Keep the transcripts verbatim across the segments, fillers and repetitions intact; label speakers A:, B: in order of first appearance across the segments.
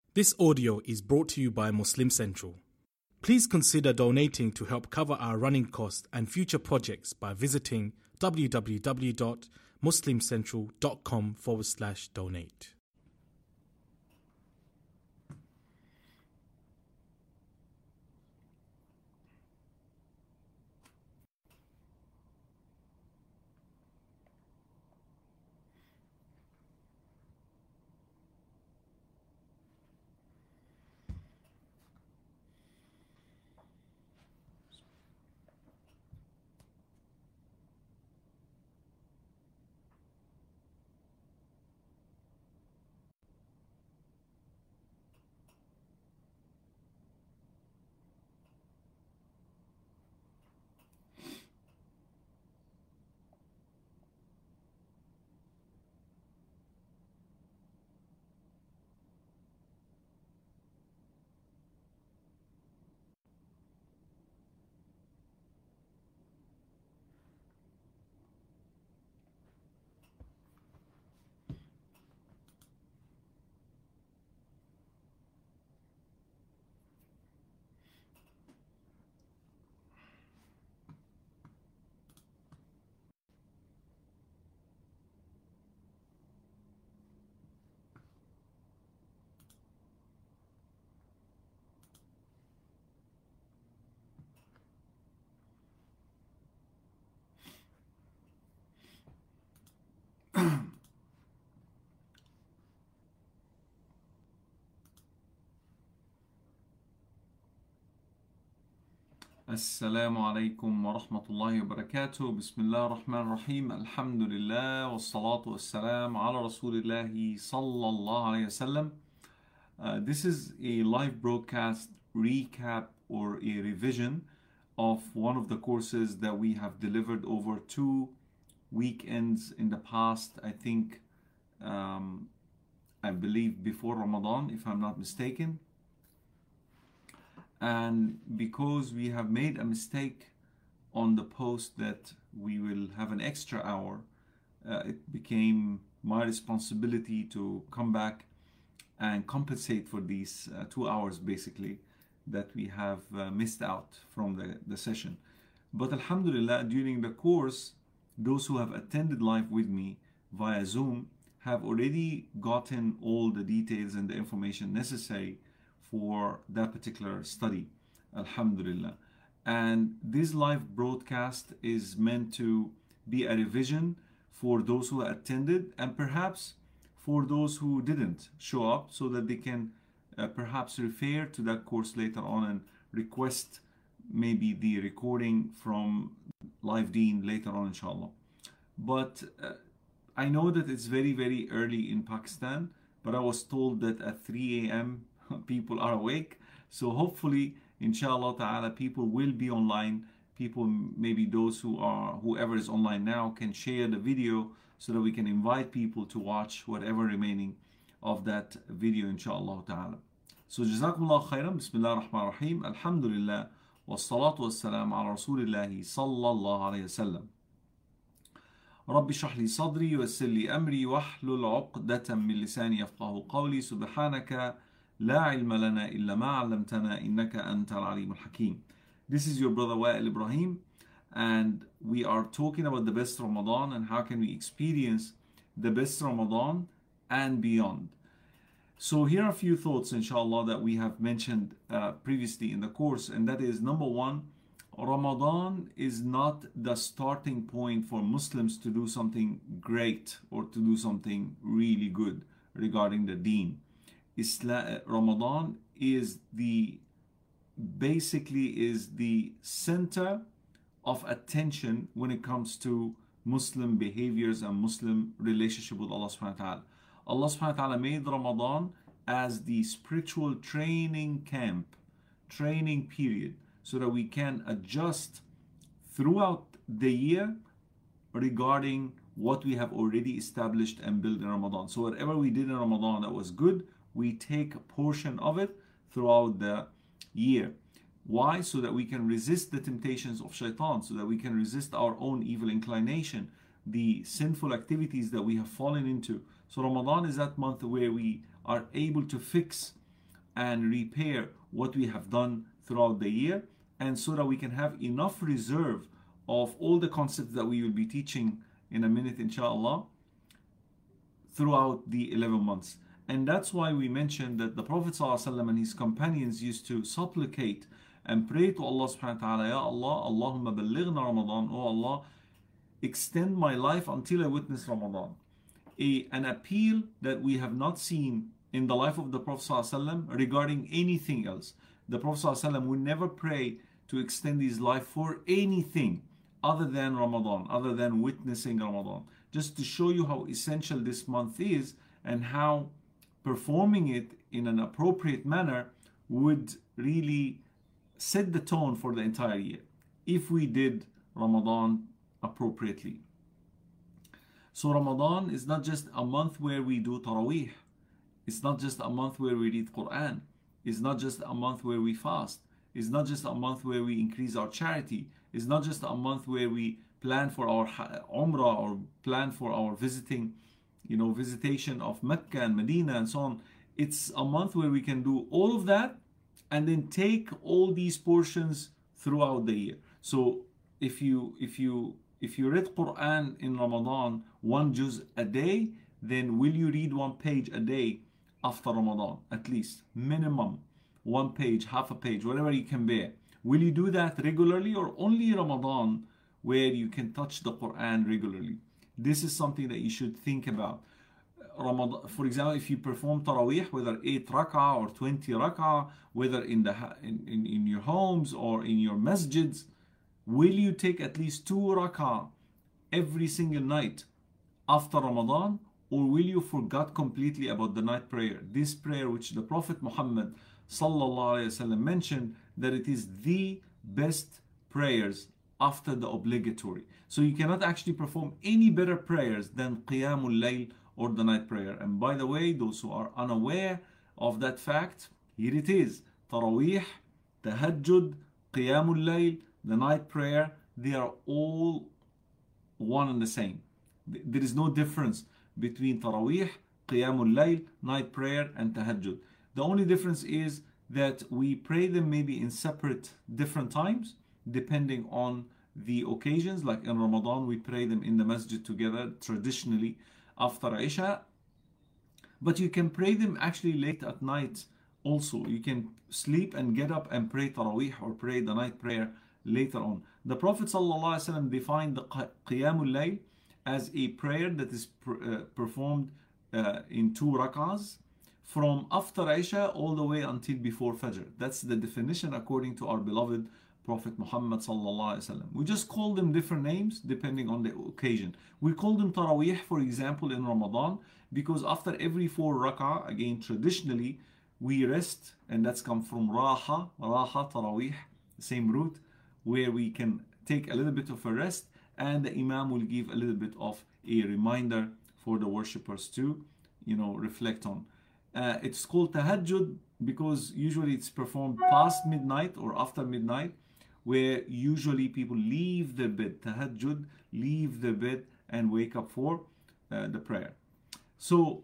A: This audio is brought to you by Muslim Central. Please consider donating to help cover our running costs and future projects by visiting www.muslimcentral.com forward slash donate.
B: السلام عليكم ورحمة الله وبركاته. بسم الله الرحمن الرحيم. الحمد لله والصلاة والسلام على رسول الله صلى الله عليه وسلم. Uh, this is a live broadcast recap or a revision of one of the courses that we have delivered over two weekends in the past. I think, um, I believe before Ramadan, if I'm not mistaken. And because we have made a mistake on the post that we will have an extra hour, uh, it became my responsibility to come back and compensate for these uh, two hours basically that we have uh, missed out from the, the session. But Alhamdulillah, during the course, those who have attended live with me via Zoom have already gotten all the details and the information necessary for that particular study, Alhamdulillah. And this live broadcast is meant to be a revision for those who attended and perhaps for those who didn't show up, so that they can uh, perhaps refer to that course later on and request maybe the recording from Live Deen later on, inshallah. But uh, I know that it's very, very early in Pakistan, but I was told that at three A M people are awake, so hopefully inshallah ta'ala people will be online. People, maybe those who are, whoever is online now, can share the video so that we can invite people to watch whatever remaining of that video, inshallah ta'ala. So jazakumullah khairan. Bismillah ar-Rahman ar-Rahim. Alhamdulillah wassalatu wassalam ala rasulillahi sallallahu alayhi wasallam. رب اشرح لي صدري ويسر لي أمري واحلل عقدة من لساني يفقهوا قولي سبحانك لا علم لنا إلا ما علمتنا إنك أنت العليم الحكيم. This is your brother Wa'il Ibrahim, and we are talking about the best Ramadan and how can we experience the best Ramadan and beyond. So here are a few thoughts, inshallah, that we have mentioned uh, previously in the course, and that is, number one, Ramadan is not the starting point for Muslims to do something great or to do something really good regarding the deen. Islam, Ramadan is the basically is the center of attention when it comes to Muslim behaviors and Muslim relationship with Allah subhanahu wa ta'ala. Allah subhanahu wa ta'ala made Ramadan as the spiritual training camp, training period, so that we can adjust throughout the year regarding what we have already established and built in Ramadan. So whatever we did in Ramadan that was good, we take a portion of it throughout the year. Why? So that we can resist the temptations of shaitan, so that we can resist our own evil inclination, the sinful activities that we have fallen into. So Ramadan is that month where we are able to fix and repair what we have done throughout the year, and so that we can have enough reserve of all the concepts that we will be teaching in a minute, inshallah, throughout the eleven months. And that's why we mentioned that the Prophet ﷺ and his companions used to supplicate and pray to Allah subhanahu wa ta'ala, Ya Allah, Allahumma ballighna Ramadan, oh Allah, extend my life until I witness Ramadan. A, an appeal that we have not seen in the life of the Prophet ﷺ regarding anything else. The Prophet ﷺ would never pray to extend his life for anything other than Ramadan, other than witnessing Ramadan. Just to show you how essential this month is and how performing it in an appropriate manner would really set the tone for the entire year if we did Ramadan appropriately. So Ramadan is not just a month where we do Taraweeh. It's not just a month where we read Quran. It's not just a month where we fast. It's not just a month where we increase our charity. It's not just a month where we plan for our Umrah or plan for our visiting, you know, visitation of Mecca and Medina and so on. It's a month where we can do all of that and then take all these portions throughout the year. So if you if you if you read Quran in Ramadan one juz a day, then will you read one page a day after Ramadan? At least minimum one page, half a page, whatever you can bear. Will you do that regularly, or only Ramadan where you can touch the Quran regularly? This is something that you should think about. Ramadan, for example, if you perform Taraweeh, whether eight rak'ah or twenty rak'ah, whether in the in, in, in your homes or in your masjids, will you take at least two rak'ah every single night after Ramadan, or will you forget completely about the night prayer? This prayer which the Prophet Muhammad sallallahu alaihi wasallam mentioned that it is the best prayers after the obligatory. So you cannot actually perform any better prayers than Qiyamul Layl or the night prayer. And by the way, those who are unaware of that fact, here it is. Taraweeh, Tahajjud, Qiyamul Layl, the night prayer, they are all one and the same. There is no difference between Taraweeh, Qiyamul Layl, night prayer and Tahajjud. The only difference is that we pray them maybe in separate different times depending on the occasions. Like in Ramadan, we pray them in the masjid together traditionally after Isha, but you can pray them actually late at night also. You can sleep and get up and pray Taraweeh or pray the night prayer later on. The Prophet ﷺ defined the Qiyamul Layl as a prayer that is uh, performed uh, in two rak'ahs from after Isha all the way until before Fajr. That's the definition according to our beloved Prophet Muhammad sallallahu alaihi wasallam. We just call them different names depending on the occasion. We call them Taraweeh, for example, in Ramadan, because after every four rak'ah, again traditionally, we rest, and that's come from Raha, Raha, Taraweeh, the same root, where we can take a little bit of a rest, and the Imam will give a little bit of a reminder for the worshippers to, you know, reflect on. Uh, it's called Tahajjud because usually it's performed past midnight or after midnight, where usually people leave their bed, Tahajjud, leave their bed and wake up for uh, the prayer. So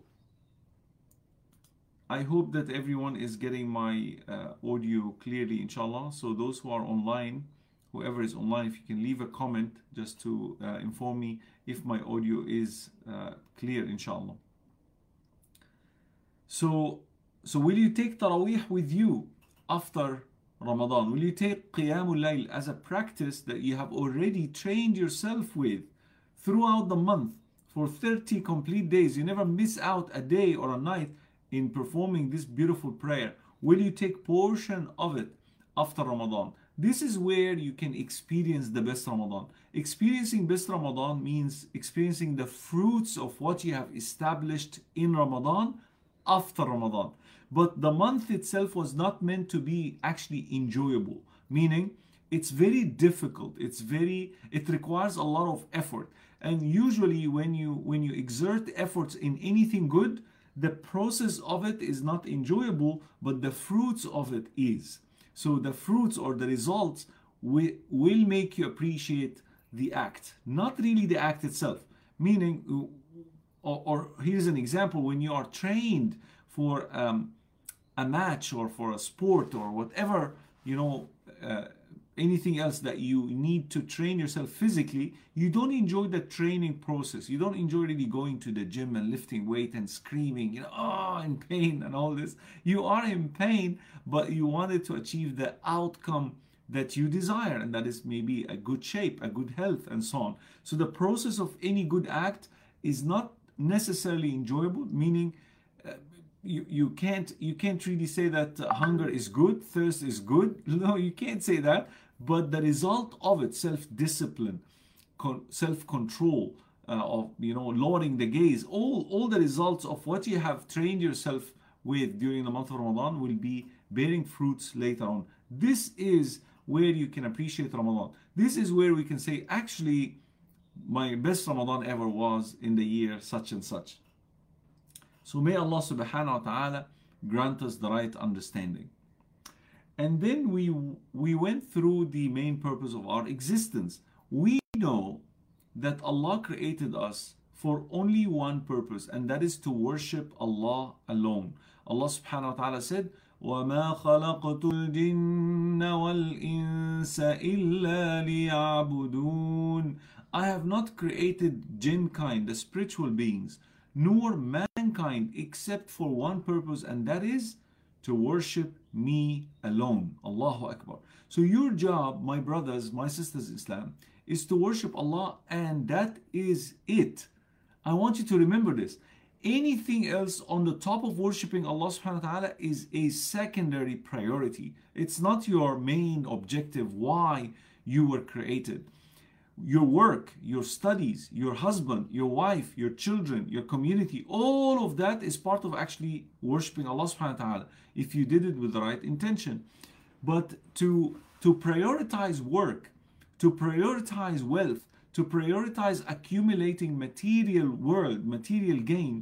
B: I hope that everyone is getting my uh, audio clearly, inshallah. So those who are online, whoever is online, if you can leave a comment just to uh, inform me if my audio is uh, clear, inshallah. So, so will you take Taraweeh with you after Ramadan? Will you take Qiyamul Layl as a practice that you have already trained yourself with throughout the month for thirty complete days? You never miss out a day or a night in performing this beautiful prayer. Will you take portion of it after Ramadan? This is where you can experience the best Ramadan. Experiencing best Ramadan means experiencing the fruits of what you have established in Ramadan after Ramadan. But the month itself was not meant to be actually enjoyable, meaning it's very difficult. It's very, it requires a lot of effort. And usually when you when you exert efforts in anything good, the process of it is not enjoyable, but the fruits of it is. So the fruits or the results will, will make you appreciate the act, not really the act itself. Meaning, or, or here's an example, when you are trained for um, a match or for a sport or whatever, you know, uh, anything else that you need to train yourself physically, you don't enjoy the training process. You don't enjoy really going to the gym and lifting weight and screaming, you know, oh, in pain and all this. You are in pain, but you wanted to achieve the outcome that you desire, and that is maybe a good shape, a good health, and so on. So the process of any good act is not necessarily enjoyable, meaning uh, You, you can't you can't really say that uh, hunger is good, thirst is good. No, you can't say that. But the result of it, self-discipline, con- self-control, uh, of you know lowering the gaze, all all the results of what you have trained yourself with during the month of Ramadan will be bearing fruits later on. This is where you can appreciate Ramadan. This is where we can say, actually, my best Ramadan ever was in the year such and such. So may Allah subhanahu wa ta'ala grant us the right understanding. And then we we went through the main purpose of our existence. We know that Allah created us for only one purpose, and that is to worship Allah alone. Allah subhanahu wa ta'ala said, وَمَا خَلَقْتُ الْجِنَّ وَالْإِنسَ إِلَّا لِيَعْبُدُونَ. I have not created jinn kind, the spiritual beings, nor mankind, except for one purpose, and that is to worship me alone. Allahu Akbar. So your job, my brothers, my sisters in Islam, is to worship Allah, and that is it. I want you to remember this. Anything else on the top of worshiping Allah subhanahu wa ta'ala is a secondary priority. It's not your main objective, why you were created. Your work, your studies, your husband, your wife, your children, your community, all of that is part of actually worshiping Allah subhanahu wa ta'ala, if you did it with the right intention. But to, to prioritize work, to prioritize wealth, to prioritize accumulating material world, material gain,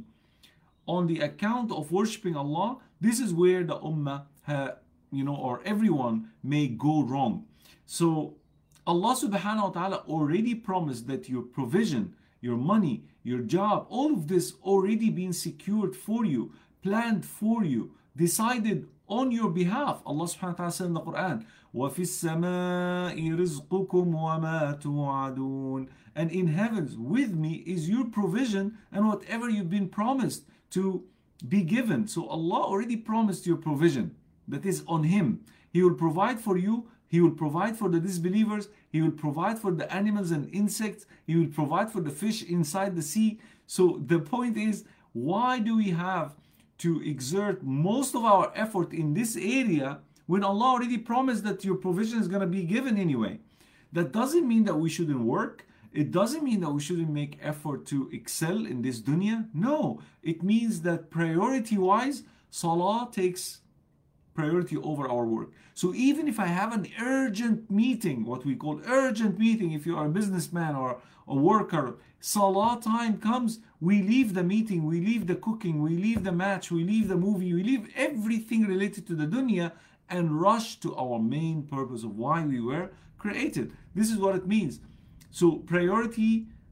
B: on the account of worshiping Allah, this is where the ummah, uh, you know, or everyone may go wrong. So Allah subhanahu wa ta'ala already promised that your provision, your money, your job, all of this already been secured for you, planned for you, decided on your behalf. Allah subhanahu wa ta'ala said in the Quran, وَفِي السَّمَاءِ رِزْقُكُمْ وَمَا تُوعَدُونَ. And in heavens with me is your provision and whatever you've been promised to be given. So Allah already promised your provision. That is on Him. He will provide for you. He will provide for the disbelievers. He will provide for the animals and insects. He will provide for the fish inside the sea. So the point is, why do we have to exert most of our effort in this area when Allah already promised that your provision is going to be given anyway? That doesn't mean that we shouldn't work. It doesn't mean that we shouldn't make effort to excel in this dunya. No, it means that priority-wise, salah takes priority over our work. So even if I have an urgent meeting, what we call urgent meeting, if you are a businessman or a worker, salah time comes, we leave the meeting, we leave the cooking, we leave the match, we leave the movie, we leave everything related to the dunya and rush to our main purpose of why we were created. This is what it means. So priority,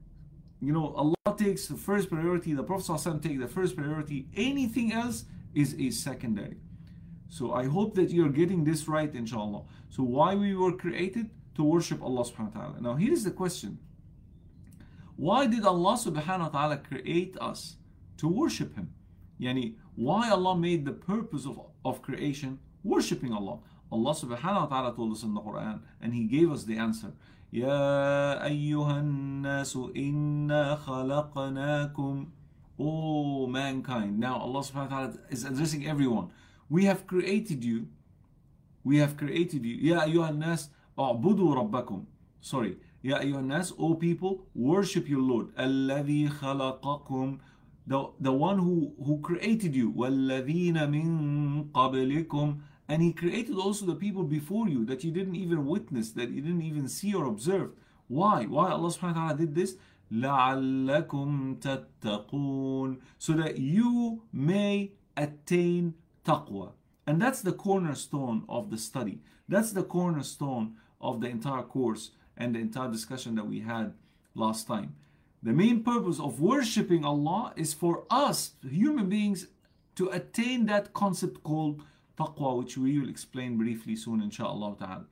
B: you know, Allah takes the first priority, the Prophet ﷺ takes the first priority, anything else is a secondary. So I hope that you're getting this right, inshallah. So why we were created? To worship Allah subhanahu wa ta'ala. Now here is the question. Why did Allah subhanahu wa ta'ala create us? To worship Him. Yani, why Allah made the purpose of, of creation worshiping Allah? Allah subhanahu wa ta'ala told us in the Quran, and He gave us the answer. Ya ayyuhan nasu inna khalaqnakum. Oh mankind. Now Allah subhanahu wa ta'ala is addressing everyone. We have created you. We have created you. Ya ayyuhan nas a'budu rabbakum. Sorry. Ya ayyuhan nas, O people, worship your Lord. Alladhi khalaqakum. The, the one who, who created you. Walladhina min qablikum. And He created also the people before you that you didn't even witness, that you didn't even see or observe. Why? Why Allah subhanahu wa ta'ala did this? لَعَلَّكُمْ تَتَّقُونَ. So that you may attain taqwa. And that's the cornerstone of the study. That's the cornerstone of the entire course and the entire discussion that we had last time. The main purpose of worshipping Allah is for us, human beings, to attain that concept called taqwa, which we will explain briefly soon, inshallah ta'ala.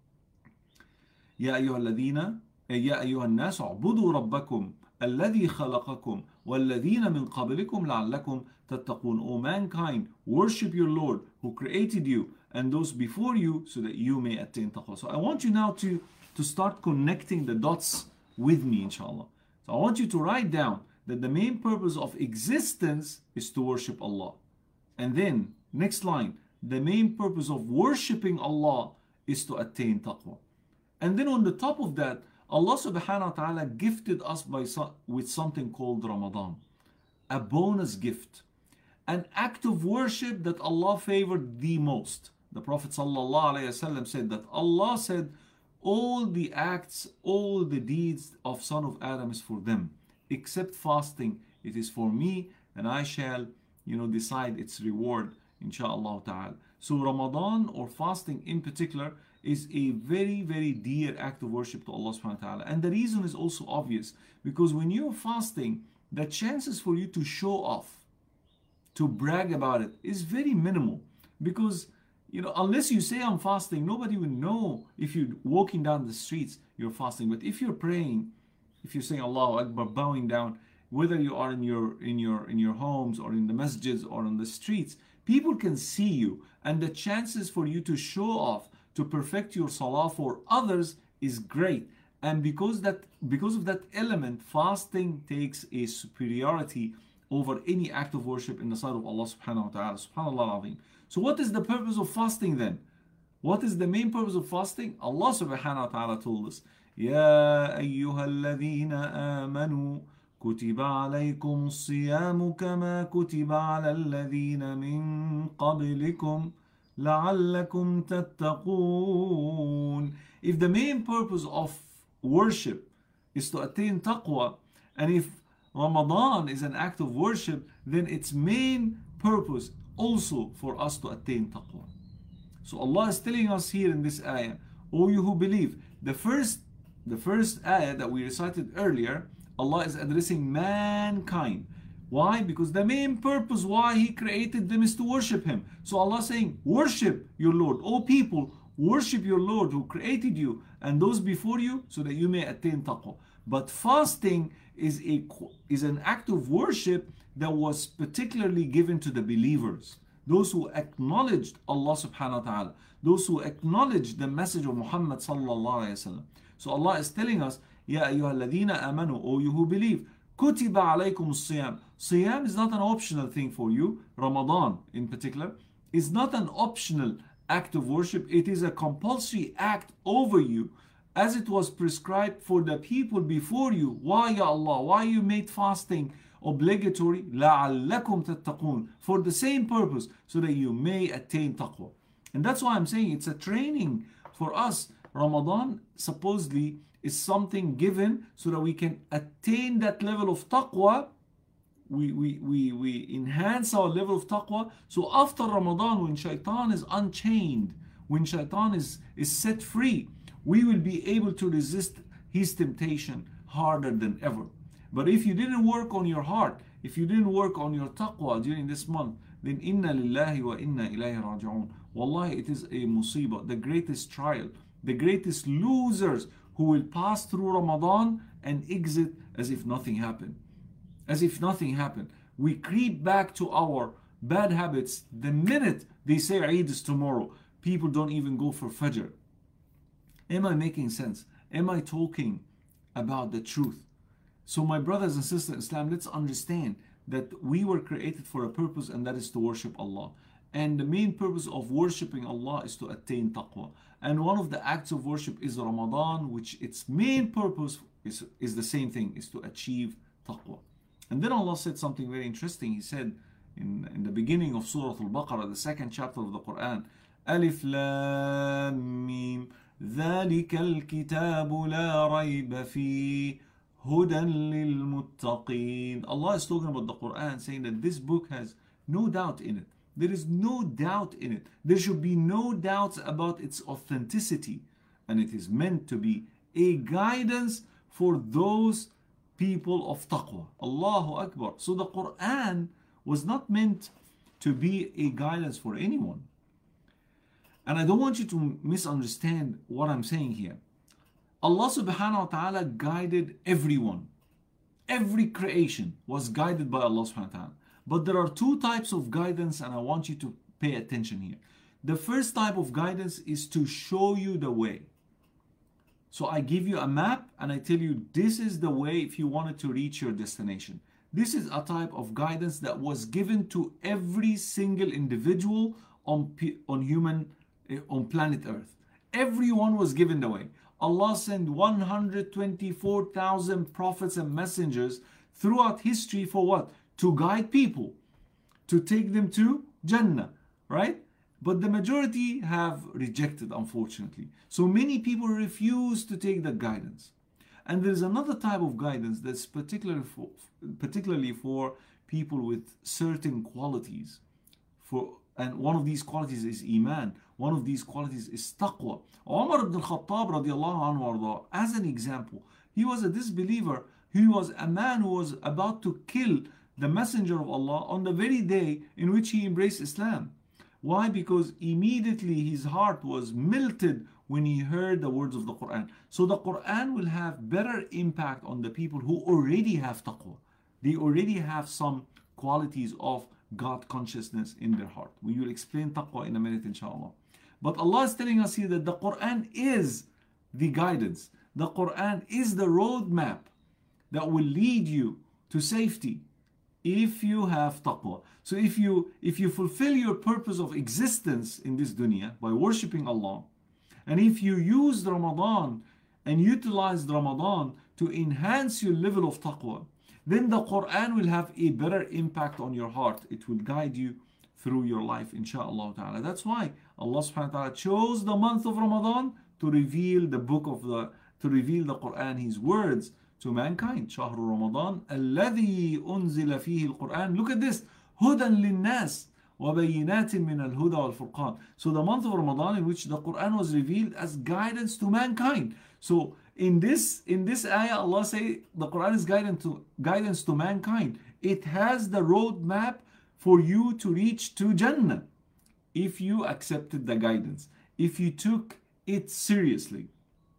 B: يا أيها الذين يا أيها الناس اعبدوا ربكم الذي خلقكم والذين من قبلكم لعلكم تتقون. O mankind, worship your Lord who created you and those before you so that you may attain taqwa. So I want you now to, to start connecting the dots with me, inshallah. So I want you to write down that the main purpose of existence is to worship Allah. And then, next line, the main purpose of worshipping Allah is to attain taqwa. And then on the top of that, Allah subhanahu wa ta'ala gifted us by so, with something called Ramadan. A bonus gift. An act of worship that Allah favored the most. The Prophet sallallahu alaihi wasallam said that Allah said, all the acts, all the deeds of son of Adam is for them, except fasting. It is for me, and I shall, you know, decide its reward, inshallah ta'ala. So Ramadan, or fasting in particular, is a very, very dear act of worship to Allah subhanahu wa ta'ala. And the reason is also obvious, because when you're fasting, the chances for you to show off, to brag about it, is very minimal. Because, you know, unless you say I'm fasting, nobody will know if you're walking down the streets, you're fasting. But if you're praying, if you're saying Allahu Akbar, bowing down, whether you are in your in your in your homes or in the masjids or on the streets, people can see you, and the chances for you to show off, to perfect your salah for others is great. And because that because of that element, fasting takes a superiority over any act of worship in the sight of Allah subhanahu wa ta'ala. Subhanallah al-azim. So what is the purpose of fasting then? What is the main purpose of fasting? Allah subhanahu wa ta'ala told us, يَا أَيُّهَا الَّذِينَ آمَنُوا كُتِبَ عَلَيْكُمُ الصِّيَامُ كَمَا كُتِبَ عَلَى الَّذِينَ مِن قَبْلِكُمْ لَعَلَّكُمْ تَتَّقُونَ. If the main purpose of worship is to attain taqwa, and if Ramadan is an act of worship, then its main purpose also for us to attain taqwa. So Allah is telling us here in this ayah, O you who believe, the first the first ayah that we recited earlier, Allah is addressing mankind. Why? Because the main purpose why He created them is to worship Him. So Allah is saying, worship your Lord. O people, worship your Lord who created you and those before you so that you may attain taqwa. But fasting is a is an act of worship that was particularly given to the believers, those who acknowledged Allah subhanahu wa ta'ala, those who acknowledged the message of Muhammad sallallahu alayhi wa sallam. So Allah is telling us, Ya ayyuha alladhina amanu, O you who believe, kutiba alaykum siyam. Siyam is not an optional thing for you. Ramadan in particular is not an optional act of worship. It is a compulsory act over you, as it was prescribed for the people before you. Why, Ya Allah? Why you made fasting obligatory? لَعَلَّكُمْ تَتَّقُونَ. For the same purpose, so that you may attain taqwa. And that's why I'm saying it's a training for us. Ramadan supposedly is something given so that we can attain that level of taqwa. We, we, we, we enhance our level of taqwa. So after Ramadan, when shaitan is unchained, when shaitan is, is set free, we will be able to resist his temptation harder than ever. But if you didn't work on your heart, if you didn't work on your taqwa during this month, then inna lillahi wa inna ilayhi raji'un. Wallahi, it is a musibah, the greatest trial, the greatest losers who will pass through Ramadan and exit as if nothing happened. As if nothing happened. We creep back to our bad habits the minute they say Eid is tomorrow. People don't even go for Fajr. Am I making sense? Am I talking about the truth? So my brothers and sisters in Islam, let's understand that we were created for a purpose, and that is to worship Allah. And the main purpose of worshiping Allah is to attain taqwa. And one of the acts of worship is Ramadan, which its main purpose is, is the same thing, is to achieve taqwa. And then Allah said something very interesting. He said in, in the beginning of Surah Al-Baqarah, the second chapter of the Quran, Alif Lam Mim, ذَلِكَ الْكِتَابُ لَا رَيْبَ فِيهِ هُدًى لِلْمُتَّقِينَ. Allah is talking about the Quran, saying that this book has no doubt in it. There is no doubt in it. There should be no doubts about its authenticity. And it is meant to be a guidance for those people of taqwa. Allahu Akbar. So the Quran was not meant to be a guidance for anyone. And I don't want you to misunderstand what I'm saying here. Allah subhanahu wa ta'ala guided everyone. Every creation was guided by Allah subhanahu wa ta'ala. But there are two types of guidance, and I want you to pay attention here. The first type of guidance is to show you the way. So I give you a map and I tell you this is the way if you wanted to reach your destination. This is a type of guidance that was given to every single individual on, on human, on planet Earth. Everyone was given the way. Allah sent one hundred twenty-four thousand prophets and messengers throughout history for what? To guide people, to take them to Jannah, right? But the majority have rejected, unfortunately. So many people refuse to take that guidance. And there's another type of guidance that's particularly for, particularly for people with certain qualities. For, and one of these qualities is Iman. One of these qualities is Taqwa. Umar ibn al-Khattab radiallahu anhu, as an example, he was a disbeliever. He was a man who was about to kill the messenger of Allah on the very day in which he embraced Islam. Why? Because immediately his heart was melted when he heard the words of the Quran. So the Quran will have better impact on the people who already have taqwa. They already have some qualities of God consciousness in their heart. We will explain taqwa in a minute, inshallah. But Allah is telling us here that the Quran is the guidance. The Quran is the roadmap that will lead you to safety if you have taqwa. So if you if you fulfill your purpose of existence in this dunya by worshipping Allah, and if you use Ramadan and utilize Ramadan to enhance your level of taqwa, then the Quran will have a better impact on your heart. It will guide you through your life, inshaAllah ta'ala. That's why Allah subhanahu wa ta'ala chose the month of Ramadan to reveal the book of the, to reveal the Quran, His words to mankind. شهر رمضان الذي أنزل فيه القرآن. Look at this. هدى للناس وبينات من الهدى والفرقان. So the month of Ramadan in which the Quran was revealed as guidance to mankind. So in this in this ayah, Allah say the Quran is guidance to guidance to mankind. It has the roadmap for you to reach to Jannah if you accepted the guidance, if you took it seriously.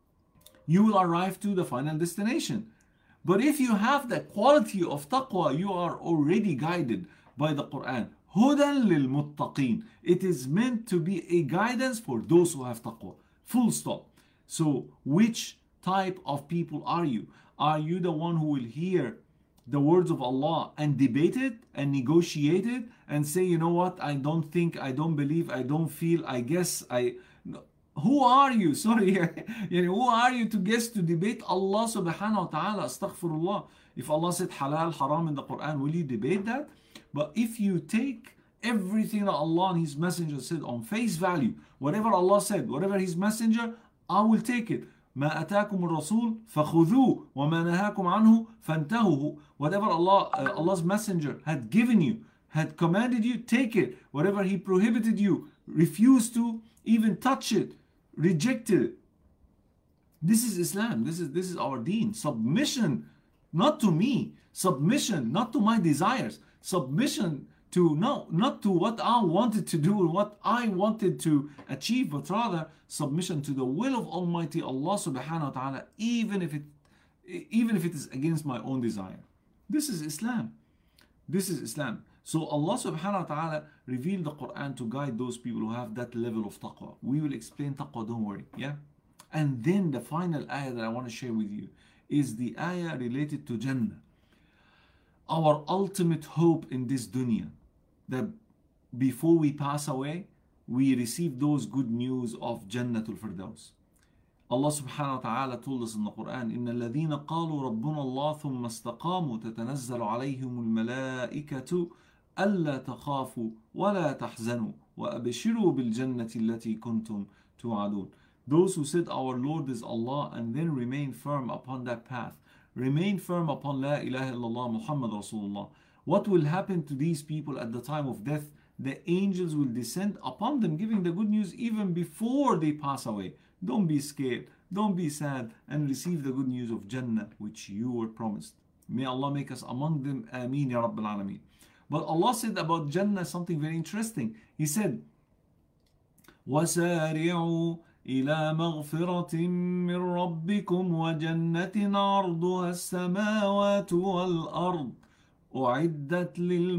B: You will arrive to the final destination. But if you have the quality of taqwa, you are already guided by the Quran. Hudan lil muttaqeen. It is meant to be a guidance for those who have taqwa. Full stop. So which type of people are you? Are you the one who will hear the words of Allah and debate it and negotiate it and say, you know what, I don't think, I don't believe, I don't feel, I guess, I... Who are you? Sorry. Who are you to guess, to debate Allah subhanahu wa ta'ala? Astaghfirullah. If Allah said halal, haram in the Quran, will you debate that? But if you take everything that Allah and His Messenger said on face value, whatever Allah said, whatever His Messenger, I will take it. ما أتاكم الرسول فخذوه وما نهاكم عنه فانتهوا. Whatever Allah, uh, Allah's Messenger had given you, had commanded you, take it. Whatever He prohibited you, refuse to even touch it, reject it. This is Islam. This is this is our deen. Submission, not to me. Submission, not to my desires. Submission to no, not to what I wanted to do and what I wanted to achieve, but rather submission to the will of Almighty Allah subhanahu wa ta'ala, even if it even if it is against my own desire. This is Islam. This is Islam. So Allah subhanahu wa ta'ala revealed the Quran to guide those people who have that level of taqwa. We will explain taqwa, don't worry. Yeah. And then the final ayah that I want to share with you is the ayah related to Jannah. Our ultimate hope in this dunya, that before we pass away, we receive those good news of Jannatul Firdaus. Allah subhanahu wa ta'ala told us in the Quran, إِنَّ الَّذِينَ قَالُوا رَبُّنَا اللَّهُ ثُمَّ اسْتَقَامُوا تَتَنَزَّلُ عَلَيْهِمُ الْمَلَائِكَةُ أَلَّا تَخَافُوا وَلَا تَحْزَنُوا وَأَبْشِرُوا بِالْجَنَّةِ الَّتِي كُنْتُمْ تُوعَدُونَ. Those who said our Lord is Allah and then remain firm upon that path, remain firm upon La ilaha illallah Muhammad Rasulullah. What will happen to these people at the time of death? The angels will descend upon them, giving the good news even before they pass away. Don't be scared, don't be sad, and receive the good news of Jannah which you were promised. May Allah make us among them. Ameen Ya Rabbil Alameen. But Allah said about Jannah something very interesting. He said, وسارعوا إلى مغفرة من ربكم وجنة عرضها السماوات والأرض أعدت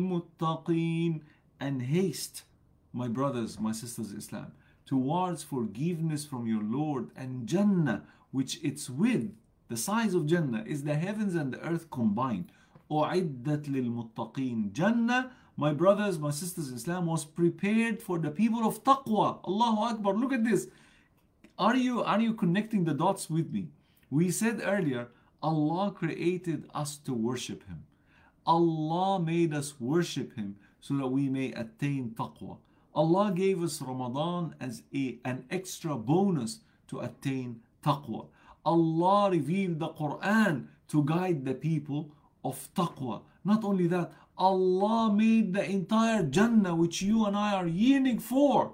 B: للمتقين. And haste, my brothers, my sisters in Islam, towards forgiveness from your Lord and Jannah, which its width, the size of Jannah, is the heavens and the earth combined. أعدت للمتقين. Jannah, my brothers, my sisters in Islam, was prepared for the people of taqwa. Allahu Akbar. Look at this. Are you, are you connecting the dots with me? We said earlier, Allah created us to worship Him. Allah made us worship Him so that we may attain taqwa. Allah gave us Ramadan as a, an extra bonus to attain taqwa. Allah revealed the Quran to guide the people of taqwa. Not only that, Allah made the entire Jannah, which you and I are yearning for.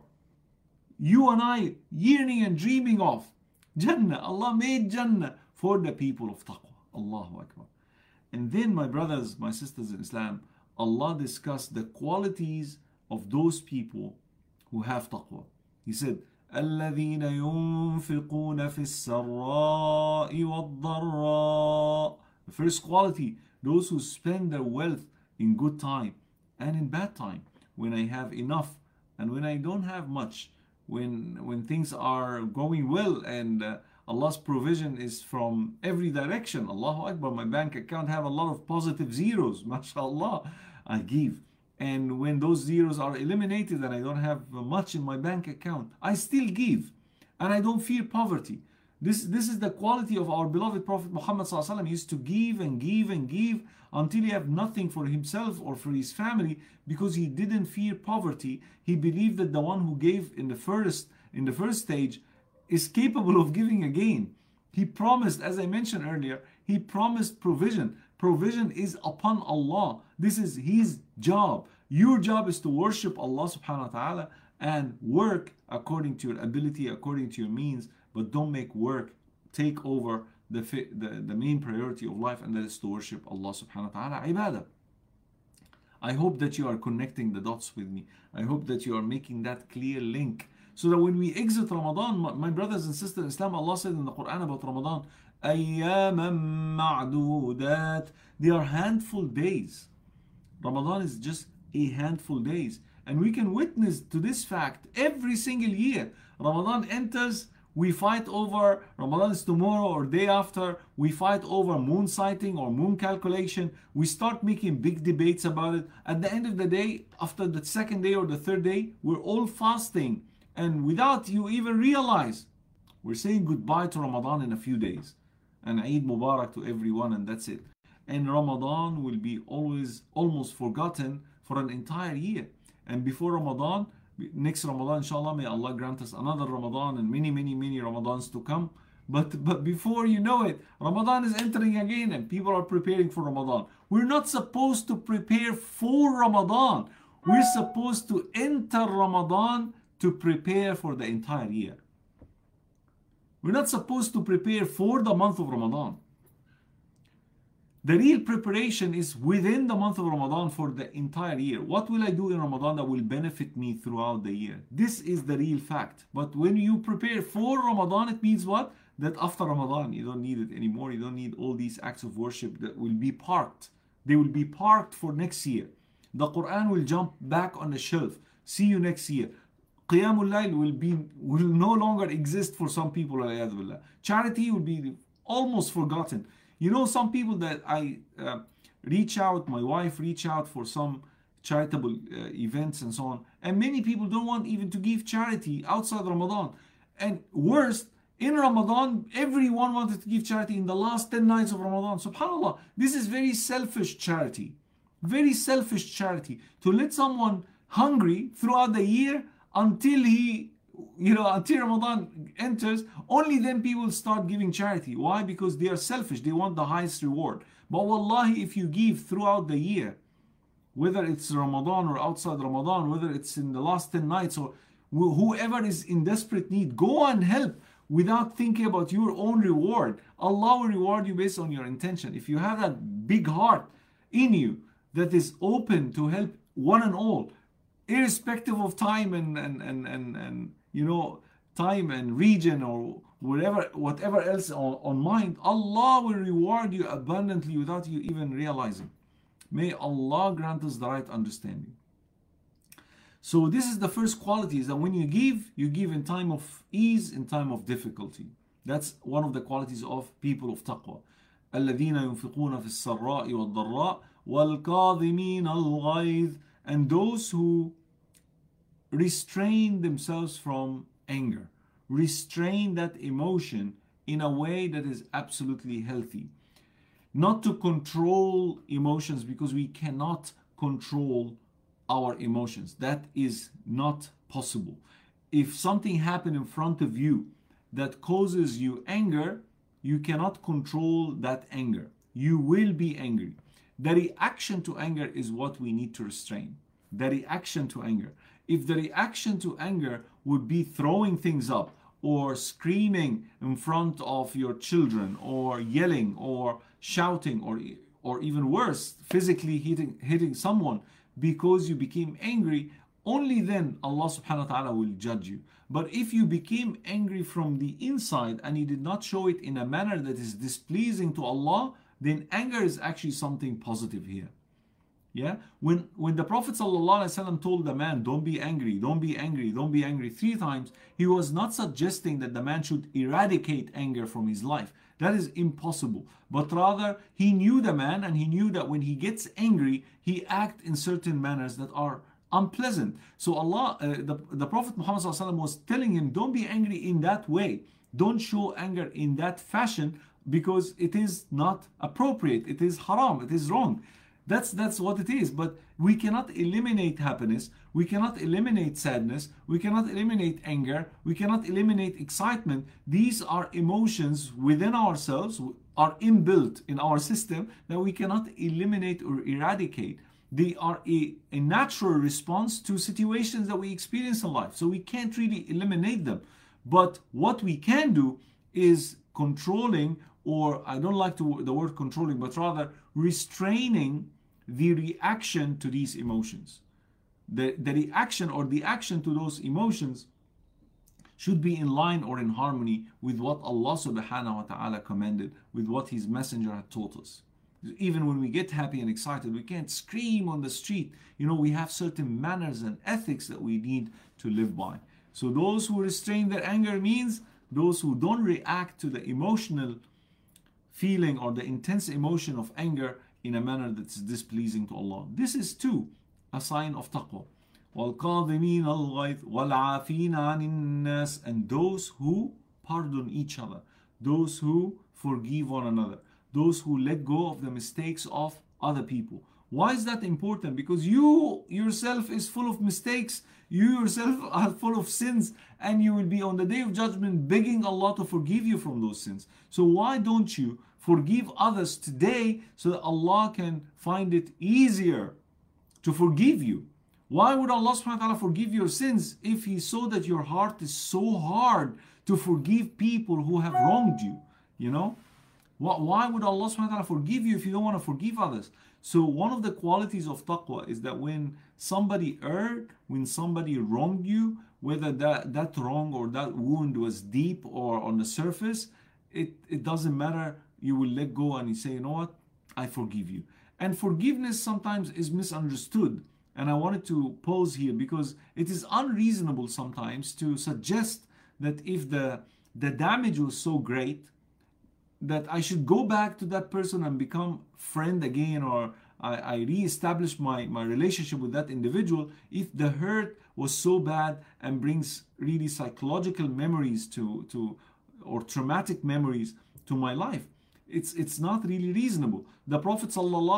B: You and I yearning and dreaming of. Jannah. Allah made Jannah for the people of taqwa. Allahu Akbar. And then, my brothers, my sisters in Islam, Allah discussed the qualities of those people who have taqwa. He said, الَّذِينَ يُنْفِقُونَ فِي السَّرَّاءِ وَالضَّرَّاءِ. The first quality, those who spend their wealth in good time and in bad time, when I have enough and when I don't have much, when when things are going well and uh, Allah's provision is from every direction. Allahu Akbar, my bank account have a lot of positive zeros, mashallah, I give. And when those zeros are eliminated and I don't have much in my bank account, I still give. And I don't fear poverty. This, this is the quality of our beloved Prophet Muhammad sallallahu alaihi wasallam. He used to give and give and give until he had nothing for himself or for his family, because he didn't fear poverty. He believed that the one who gave in the first, in the first stage is capable of giving again. He promised, as I mentioned earlier, he promised provision. Provision is upon Allah. This is His job. Your job is to worship Allah subhanahu wa ta'ala and work according to your ability, according to your means, but don't make work take over the, the, the main priority of life, and that is to worship Allah subhanahu wa ta'ala. Ibadah. I hope that you are connecting the dots with me. I hope that you are making that clear link, so that when we exit Ramadan, my, my brothers and sisters in Islam, Allah said in the Quran about Ramadan, أَيَّامًا مَعْدُودَاتٍ. They are handful days. Ramadan is just a handful days. And we can witness to this fact every single year. Ramadan enters, we fight over, Ramadan is tomorrow or day after, we fight over moon sighting or moon calculation. We start making big debates about it. At the end of the day, after the second day or the third day, we're all fasting. And without you even realize, we're saying goodbye to Ramadan in a few days. And Eid Mubarak to everyone, and that's it. And Ramadan will be always almost forgotten for an entire year. And before Ramadan, next Ramadan, inshallah, may Allah grant us another Ramadan and many, many, many Ramadans to come. But, but before you know it, Ramadan is entering again and people are preparing for Ramadan. We're not supposed to prepare for Ramadan. We're supposed to enter Ramadan to prepare for the entire year. We're not supposed to prepare for the month of Ramadan. The real preparation is within the month of Ramadan for the entire year. What will I do in Ramadan that will benefit me throughout the year? This is the real fact. But when you prepare for Ramadan, it means what? That after Ramadan, you don't need it anymore. You don't need all these acts of worship that will be parked. They will be parked for next year. The Quran will jump back on the shelf. See you next year. Qiyamul Layl will be will no longer exist for some people. Charity will be almost forgotten. You know, some people that I uh, reach out, my wife reach out for some charitable uh, events and so on, and many people don't want even to give charity outside Ramadan. And worst, in Ramadan, everyone wanted to give charity in the last ten nights of Ramadan. SubhanAllah, this is very selfish charity. Very selfish charity. To let someone hungry throughout the year until he, you know, until Ramadan enters, only then people start giving charity. Why? Because they are selfish. They want the highest reward. But wallahi, if you give throughout the year, whether it's Ramadan or outside Ramadan, whether it's in the last ten nights or wh- whoever is in desperate need, go and help without thinking about your own reward. Allah will reward you based on your intention. If you have that big heart in you that is open to help one and all, irrespective of time and, and, and, and, and you know, time and region or whatever, whatever else on, on mind, Allah will reward you abundantly without you even realizing. May Allah grant us the right understanding. So this is the first quality, is that when you give, you give in time of ease, in time of difficulty. That's one of the qualities of people of taqwa. الَّذِينَ يُنْفِقُونَ فِي السَّرَّاءِ وَالضَّرَّاءِ وَالْكَاظِمِينَ الْغَيْظِ, and those who restrain themselves from anger, restrain that emotion in a way that is absolutely healthy. Not to control emotions, because we cannot control our emotions. That is not possible. If something happened in front of you that causes you anger, you cannot control that anger. You will be angry. The reaction to anger is what we need to restrain. The reaction to anger. If the reaction to anger would be throwing things up, or screaming in front of your children, or yelling, or shouting, or or even worse, physically hitting hitting someone because you became angry, only then Allah subhanahu wa ta'ala will judge you. But if you became angry from the inside and you did not show it in a manner that is displeasing to Allah, then anger is actually something positive here. Yeah, when when the Prophet ﷺ told the man, don't be angry, don't be angry, don't be angry three times, he was not suggesting that the man should eradicate anger from his life. That is impossible. But rather, he knew the man, and he knew that when he gets angry, he acts in certain manners that are unpleasant. So Allah, uh, the, the Prophet Muhammad ﷺ was telling him, don't be angry in that way. Don't show anger in that fashion, because it is not appropriate. It is haram. It is wrong. That's that's what it is. But we cannot eliminate happiness. We cannot eliminate sadness. We cannot eliminate anger. We cannot eliminate excitement. These are emotions within ourselves, are inbuilt in our system, that we cannot eliminate or eradicate. They are a, a natural response to situations that we experience in life. So we can't really eliminate them. But what we can do is controlling, or I don't like to, the word controlling, but rather restraining the reaction to these emotions. The, the reaction or the action to those emotions should be in line or in harmony with what Allah subhanahu wa ta'ala commanded, with what His Messenger had taught us. Even when we get happy and excited, we can't scream on the street. You know, we have certain manners and ethics that we need to live by. So those who restrain their anger means those who don't react to the emotional feeling or the intense emotion of anger in a manner that's displeasing to Allah. This is too a sign of taqwa. وَالْقَاذِمِينَ الْغَيْظَ وَالْعَافِينَ عَنِ النَّاسِ, and those who pardon each other, those who forgive one another, those who let go of the mistakes of other people. Why is that important? Because you yourself is full of mistakes, you yourself are full of sins, and you will be on the day of judgment begging Allah to forgive you from those sins. So why don't you forgive others today, so that Allah can find it easier to forgive you? Why would Allah subhanahu wa ta'ala forgive your sins if He saw that your heart is so hard to forgive people who have wronged you? You know? Why would Allah subhanahu wa ta'ala forgive you if you don't want to forgive others? So one of the qualities of taqwa is that when somebody erred, when somebody wronged you, whether that, that wrong or that wound was deep or on the surface, it, it doesn't matter. You will let go and you say, you know what? I forgive you. And forgiveness sometimes is misunderstood. And I wanted to pause here because it is unreasonable sometimes to suggest that if the, the damage was so great, that I should go back to that person and become friend again, or I, I re-establish my, my relationship with that individual if the hurt was so bad and brings really psychological memories to, to or traumatic memories to my life. It's, it's not really reasonable. The Prophet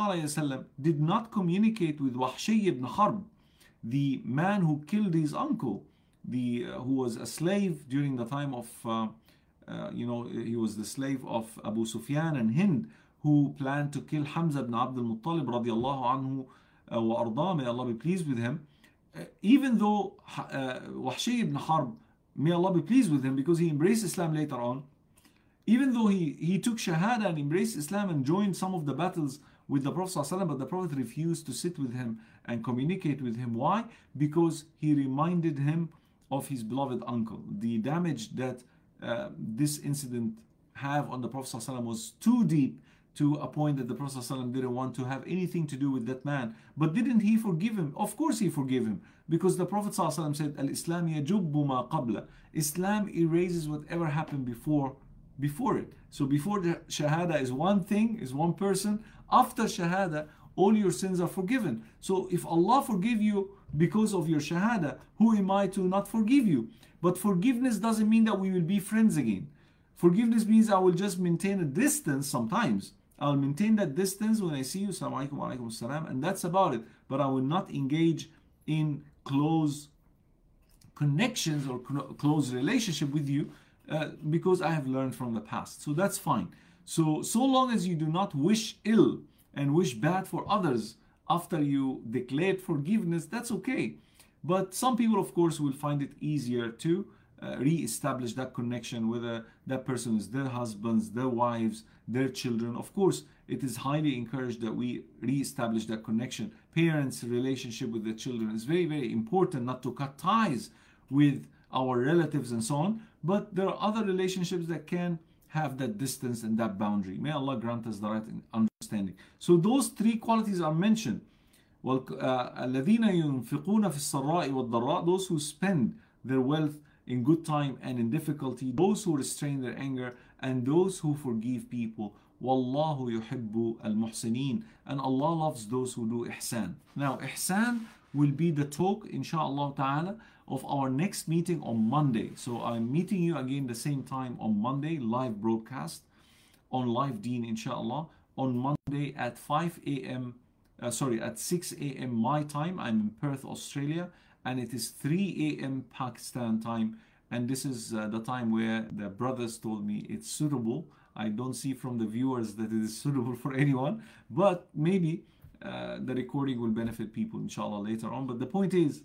B: ﷺ did not communicate with Wahshi ibn Harb, the man who killed his uncle, the, uh, who was a slave during the time of uh, Uh, you know, he was the slave of Abu Sufyan and Hind, who planned to kill Hamza ibn Abdul Muttalib radiallahu anhu uh, wa arda, may Allah be pleased with him. Uh, even though uh, Wahshi ibn Harb, may Allah be pleased with him, because he embraced Islam later on, even though he, he took Shahada and embraced Islam and joined some of the battles with the Prophet ﷺ, but the Prophet refused to sit with him and communicate with him. Why? Because he reminded him of his beloved uncle. The damage that uh, this incident have on the Prophet ﷺ was too deep, to a point that the Prophet ﷺ didn't want to have anything to do with that man. But didn't he forgive him? Of course he forgave him, because the Prophet ﷺ said, Al-Islam yajubbu ma qabla. Islam erases whatever happened before before it. So before the Shahada is one thing, is one person. After Shahada, all your sins are forgiven. So if Allah forgive you because of your Shahada, who am I to not forgive you? But forgiveness doesn't mean that we will be friends again. Forgiveness means I will just maintain a distance sometimes. I'll maintain that distance when I see you, Assalamu alaikum wa alaikum assalam, and that's about it. But I will not engage in close connections or close relationship with you uh, because I have learned from the past. So that's fine. So, so long as you do not wish ill and wish bad for others after you declared forgiveness, that's okay. But some people, of course, will find it easier to uh, re-establish that connection, whether that person is their husbands, their wives, their children. Of course, it is highly encouraged that we re-establish that connection. Parents' relationship with their children is very, very important, not to cut ties with our relatives and so on. But there are other relationships that can have that distance and that boundary. May Allah grant us the right understanding. So those three qualities are mentioned. Well, الَّذِينَ يُنْفِقُونَ فِي السَّرَّاءِ وَالضَّرَّاءِ, those who spend their wealth in good time and in difficulty, those who restrain their anger, and those who forgive people. وَاللَّهُ يُحِبُّ الْمُحْسِنِينَ, and Allah loves those who do ihsan. Now, ihsan will be the talk, inshallah ta'ala, of our next meeting on Monday. So I'm meeting you again the same time on Monday, live broadcast on Live Deen, inshallah, on Monday at five a m Uh, sorry, at six a m my time. I'm in Perth, Australia, and it is three a m Pakistan time. And this is uh, the time where the brothers told me it's suitable. I don't see from the viewers that it is suitable for anyone, but maybe uh, the recording will benefit people, inshallah, later on. But the point is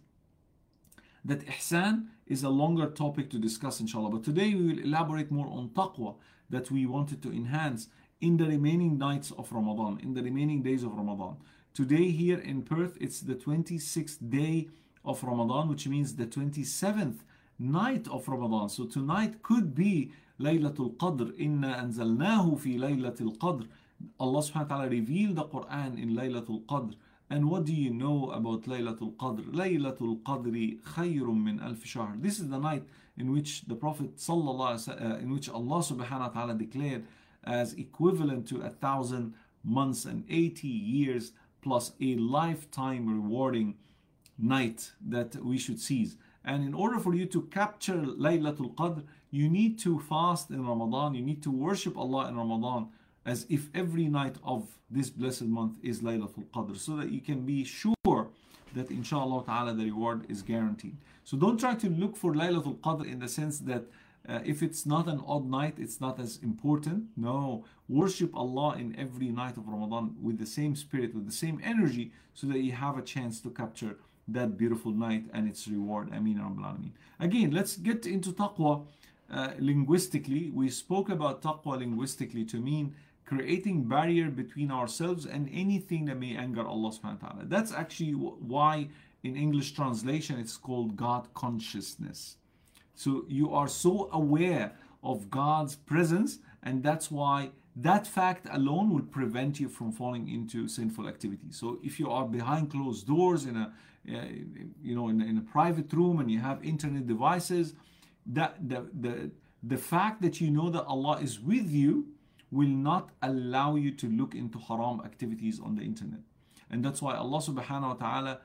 B: that ihsan is a longer topic to discuss, inshallah. But today we will elaborate more on taqwa that we wanted to enhance in the remaining nights of Ramadan, in the remaining days of Ramadan. Today here in Perth, it's the twenty-sixth day of Ramadan, which means the twenty-seventh night of Ramadan. So tonight could be Laylatul Qadr. Inna anzalnahu fi Laylatul Qadr. Allah subhanahu wa ta'ala revealed the Quran in Laylatul Qadr. And what do you know about Laylatul Qadr? Laylatul Qadri khayrun min alf shahr. This is the night in which the Prophet sallallahu alaihi wasallam, uh, in which Allah subhanahu wa ta'ala declared as equivalent to a thousand months and eighty years, plus a lifetime rewarding night that we should seize. And in order for you to capture Laylatul Qadr, you need to fast in Ramadan, you need to worship Allah in Ramadan as if every night of this blessed month is Laylatul Qadr, so that you can be sure that inshallah ta'ala the reward is guaranteed. So don't try to look for Laylatul Qadr in the sense that Uh, if it's not an odd night, it's not as important. No, worship Allah in every night of Ramadan with the same spirit, with the same energy, so that you have a chance to capture that beautiful night and its reward. Ameen Rabbil Alameen. Again, let's get into taqwa uh, linguistically. We spoke about taqwa linguistically to mean creating barrier between ourselves and anything that may anger Allah subhanahu wa ta'ala. That's actually why in English translation it's called God consciousness. So you are so aware of God's presence, and that's why that fact alone will prevent you from falling into sinful activity. So if you are behind closed doors in a, uh, you know, in, in a private room and you have internet devices, that the, the the fact that you know that Allah is with you will not allow you to look into haram activities on the internet. And that's why Allah subhanahu wa ta'ala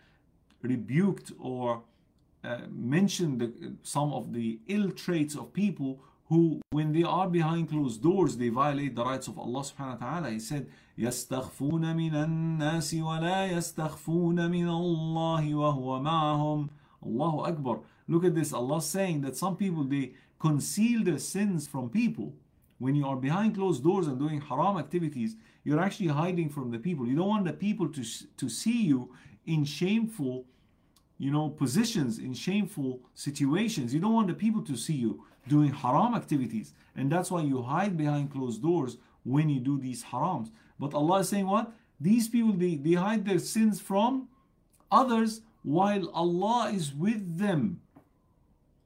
B: rebuked or Uh, mentioned the, some of the ill traits of people who, when they are behind closed doors, they violate the rights of Allah subhanahu wa ta'ala. He said, يَسْتَخْفُونَ مِنَ النَّاسِ وَلَا يَسْتَخْفُونَ مِنَ اللَّهِ وَهُوَ مَعَهُمْ. Allahu Akbar. Look at this. Allah saying that some people, they conceal their sins from people. When you are behind closed doors and doing haram activities, you're actually hiding from the people. You don't want the people to, to see you in shameful you know, positions, in shameful situations. You don't want the people to see you doing haram activities. And that's why you hide behind closed doors when you do these harams. But Allah is saying what? These people, they, they hide their sins from others while Allah is with them.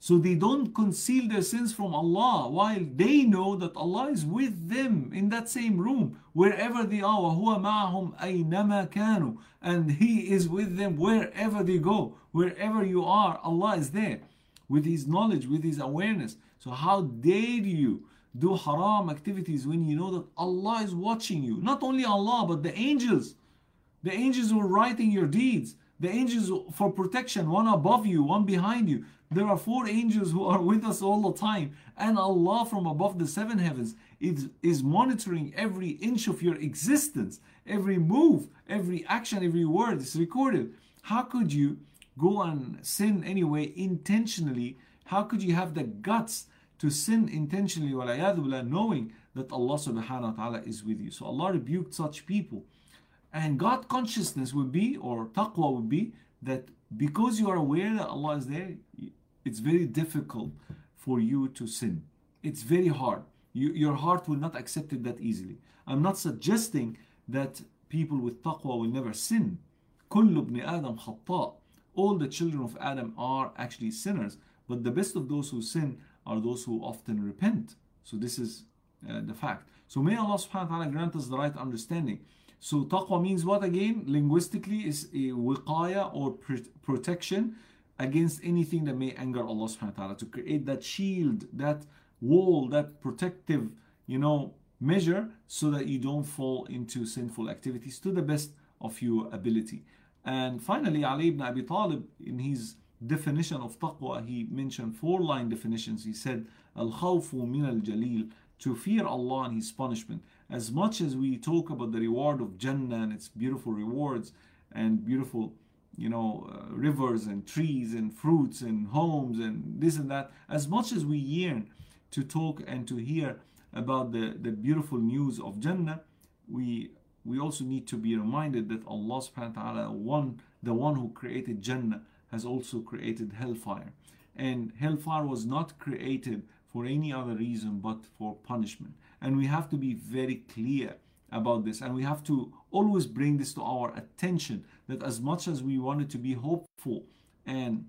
B: So they don't conceal their sins from Allah, while they know that Allah is with them in that same room, wherever they are. وَهُوَ مَعَهُمْ أَيْنَمَا كَانُوا. And He is with them wherever they go. Wherever you are, Allah is there with His knowledge, with His awareness. So how dare you do haram activities when you know that Allah is watching you? Not only Allah, but the angels. The angels who are writing your deeds. The angels for protection, one above you, one behind you. There are four angels who are with us all the time. And Allah from above the seven heavens is, is monitoring every inch of your existence. Every move, every action, every word is recorded. How could you go and sin anyway intentionally? How could you have the guts to sin intentionally, billah, knowing that Allah subhanahu wa ta'ala is with you? So Allah rebuked such people. And God consciousness would be, or taqwa would be, that because you are aware that Allah is there, it's very difficult for you to sin. It's very hard. You, your heart will not accept it that easily. I'm not suggesting that people with taqwa will never sin. كل ابن آدم خطاء. All the children of Adam are actually sinners. But the best of those who sin are those who often repent. So this is uh, the fact. So may Allah subhanahu wa ta'ala grant us the right understanding. So taqwa means what again? Linguistically is a wiqaya or protection against anything that may anger Allah subhanahu wa ta'ala. To create that shield, that wall, that protective, you know, measure so that you don't fall into sinful activities to the best of your ability. And finally, Ali ibn Abi Talib, in his definition of taqwa, he mentioned four line definitions. He said, Al-khawfu min al-jalil, to fear Allah and His punishment. As much as we talk about the reward of Jannah and its beautiful rewards and beautiful, you know, uh, rivers and trees and fruits and homes and this and that, as much as we yearn to talk and to hear about the, the beautiful news of Jannah, we we also need to be reminded that Allah subhanahu wa ta'ala, one, the one who created Jannah, has also created hellfire. And hellfire was not created for any other reason but for punishment. And we have to be very clear about this, and we have to always bring this to our attention, that as much as we wanted to be hopeful and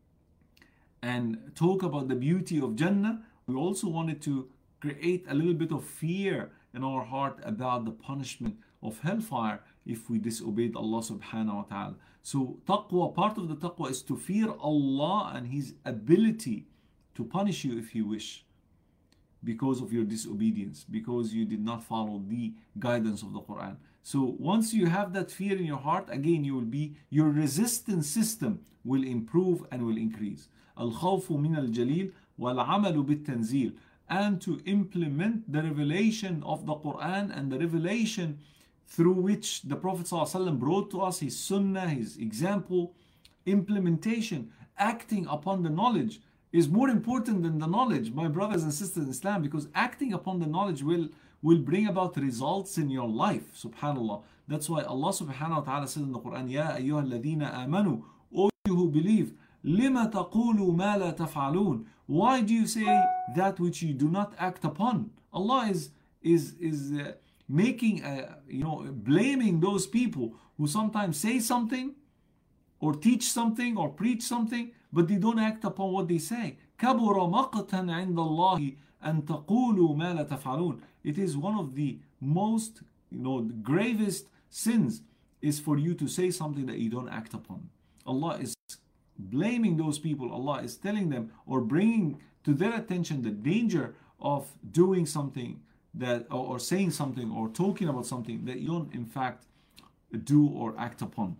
B: and talk about the beauty of Jannah, we also wanted to create a little bit of fear in our heart about the punishment of hellfire if we disobeyed Allah subhanahu wa ta'ala. So taqwa, part of the taqwa is to fear Allah and His ability to punish you if He wish, because of your disobedience, because you did not follow the guidance of the Quran. So once you have that fear in your heart, again you will be, your resistance system will improve and will increase. Al-khawfu min al-jalil wal-amalu bit-tanzil, and to implement the revelation of the Quran and the revelation through which the Prophet ﷺ brought to us, his sunnah, his example. Implementation, acting upon the knowledge, is more important than the knowledge, my brothers and sisters in Islam, because acting upon the knowledge will, will bring about results in your life, subhanAllah. That's why Allah subhanahu wa ta'ala said in the Quran, Ya ayyuha alladhina amanu, O you who believe, lima taqulu ma la taf'alun. Why do you say that which you do not act upon? Allah is, is, is uh, making, a, you know, blaming those people who sometimes say something, or teach something, or preach something, but they don't act upon what they say. كَبُرَ مَقْتًا عِنْدَ اللَّهِ أَن تَقُولُوا مَا لَا تَفْعَلُونَ. It is one of the most, you know, the gravest sins is for you to say something that you don't act upon. Allah is blaming those people. Allah is telling them, or bringing to their attention, the danger of doing something that, or, or saying something, or talking about something that you don't in fact do or act upon.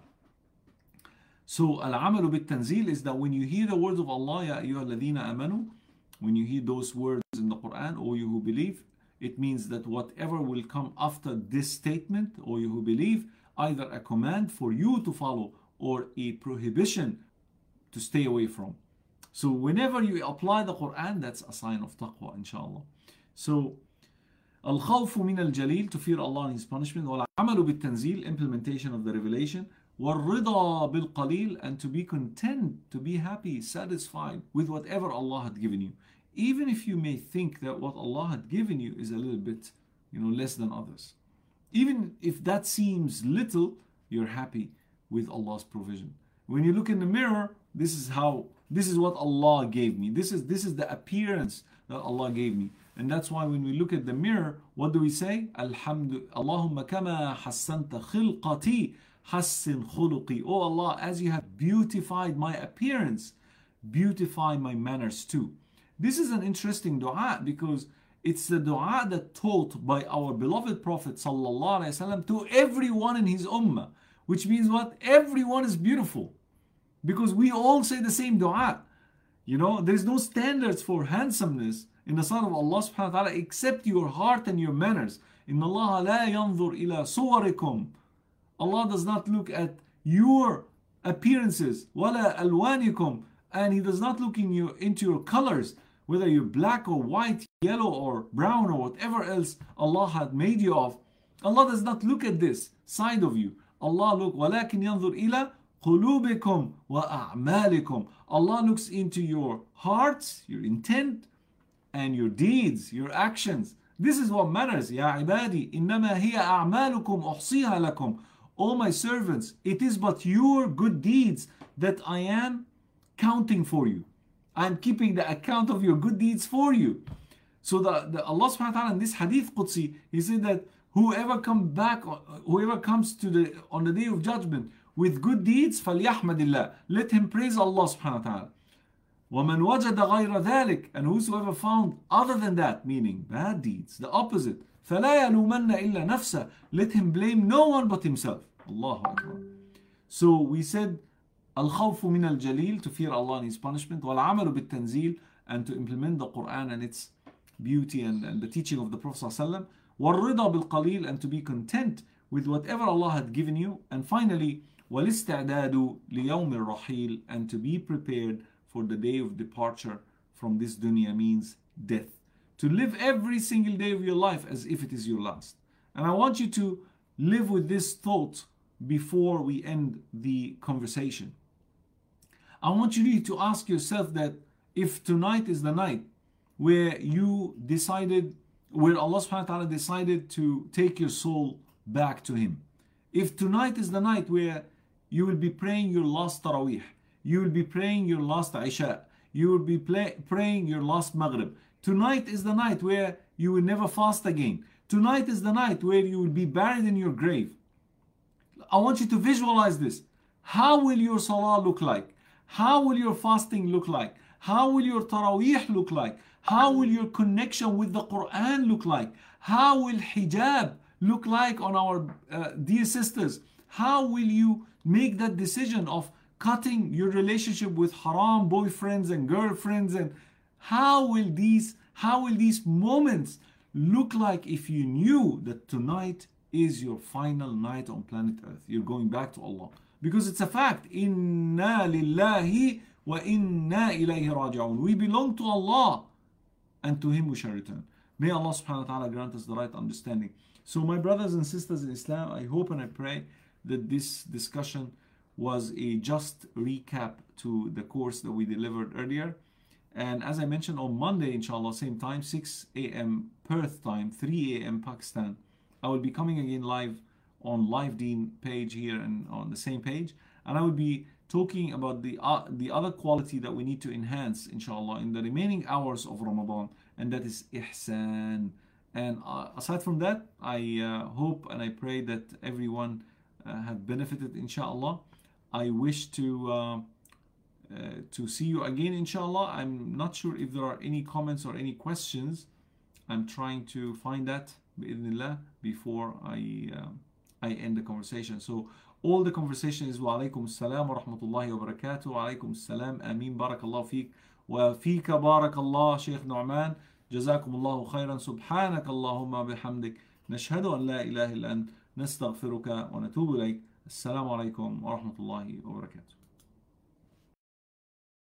B: So al-amalu bit-tanzil is that when you hear the words of Allah, Ya ayyuha alladhina amanu, when you hear those words in the Quran, O you who believe, it means that whatever will come after this statement, O you who believe, either a command for you to follow or a prohibition to stay away from. So whenever you apply the Quran, that's a sign of taqwa, inshallah. So al-khawfu min al-jalil, to fear Allah and His punishment, wal-amalu bit-tanzil, implementation of the revelation, وَالرِّضَى بِالْقَلِيلِ, and to be content, to be happy, satisfied with whatever Allah had given you. Even if you may think that what Allah had given you is a little bit, you know, less than others. Even if that seems little, you're happy with Allah's provision. When you look in the mirror, this is how This is what Allah gave me. This is this is the appearance that Allah gave me. And that's why when we look at the mirror, what do we say? Alhamdulillah, Allahumma kama hassanta khilqati hassin khuluqi. Oh Allah, as you have beautified my appearance, beautify my manners too. This is an interesting dua because it's the dua that taught by our beloved Prophet sallallahu alaihi wasallam to everyone in his ummah, which means what? Everyone is beautiful because we all say the same dua. You know, there's no standards for handsomeness in the sight of Allah subhanahu wa ta'ala except your heart and your manners. Inna Allah la yanzur ila suwarikum. Allah does not look at your appearances, wala alwanikum, and He does not look in your, into your colors, whether you're black or white, yellow or brown or whatever else Allah had made you of. Allah does not look at this side of you. Allah look, وَلَكِنْ يَنظُرْ إِلَى قُلُوبِكُمْ وَأَعْمَالِكُمْ. Allah looks into your hearts, your intent, and your deeds, your actions. This is what matters. Ya ibadi, innama hiya a'malukum uhsiha lakum. O my servants, it is but your good deeds that I am counting for you. I am keeping the account of your good deeds for you. So the, the Allah subhanahu wa ta'ala in this hadith Qudsi, He said that whoever come back, whoever comes to the on the day of judgment with good deeds, فَلْيَحْمَدِ let him praise Allah subhanahu wa ta'ala. وَمَنْ وَجَدَ غَيْرَ ذَلِكَ, and whosoever found other than that, meaning bad deeds, the opposite, فَلَا يَلُومَنَّ إِلَّا نَفْسَهُ, let him blame no one but himself. Allahu Akbar. So we said, الخوف من الجليل, to fear Allah and His punishment, والعمل بالتنزيل, and to implement the Quran and its beauty and, and the teaching of the Prophet ﷺ, والرضا بالقليل, and to be content with whatever Allah had given you, and finally, والاستعداد ليوم الرحيل, and to be prepared for the day of departure from this dunya, means death. To live every single day of your life as if it is your last. And I want you to live with this thought before we end the conversation. I want you to ask yourself that if tonight is the night where you decided, where Allah subhanahu wa ta'ala decided to take your soul back to Him. If tonight is the night where you will be praying your last Taraweeh, you will be praying your last Isha, you will be play, praying your last Maghrib. Tonight is the night where you will never fast again. Tonight is the night where you will be buried in your grave. I want you to visualize this. How will your salah look like? How will your fasting look like? How will your Taraweeh look like? How will your connection with the Quran look like? How will hijab look like on our uh, dear sisters? How will you make that decision of cutting your relationship with haram boyfriends and girlfriends? And how will these how will these moments look like if you knew that tonight is your final night on planet Earth? You're going back to Allah. Because it's a fact. Inna lillahi wa inna ilayhi raji'un. We belong to Allah and to Him we shall return. May Allah subhanahu wa ta'ala grant us the right understanding. So my brothers and sisters in Islam, I hope and I pray that this discussion was a just recap to the course that we delivered earlier. And as I mentioned, on Monday, inshallah, same time, six a m Perth time, three a m Pakistan, I will be coming again live on Live Deen page here and on the same page. And I will be talking about the uh, the other quality that we need to enhance, inshallah, in the remaining hours of Ramadan, and that is ihsan. And uh, aside from that, I uh, hope and I pray that everyone uh, have benefited, inshallah. I wish to uh, uh, to see you again, inshallah. I'm not sure if there are any comments or any questions. I'm trying to find that, bi'idhnillah, before I uh, I end the conversation. So all the conversation is wa alaykum assalam wa rahmatullahi wa barakatuh, wa alaykum assalam, ameen, barakallahu feek, wa feeka barakallah, Shaykh Nu'man, jazakumullahu khairan, subhanak Allahumma bihamdik, nashhadu an la ilaha illa ant, nastaghfiruka wa natubu ilayk. Assalamu alaykum wa rahmatullahi wa barakatuh.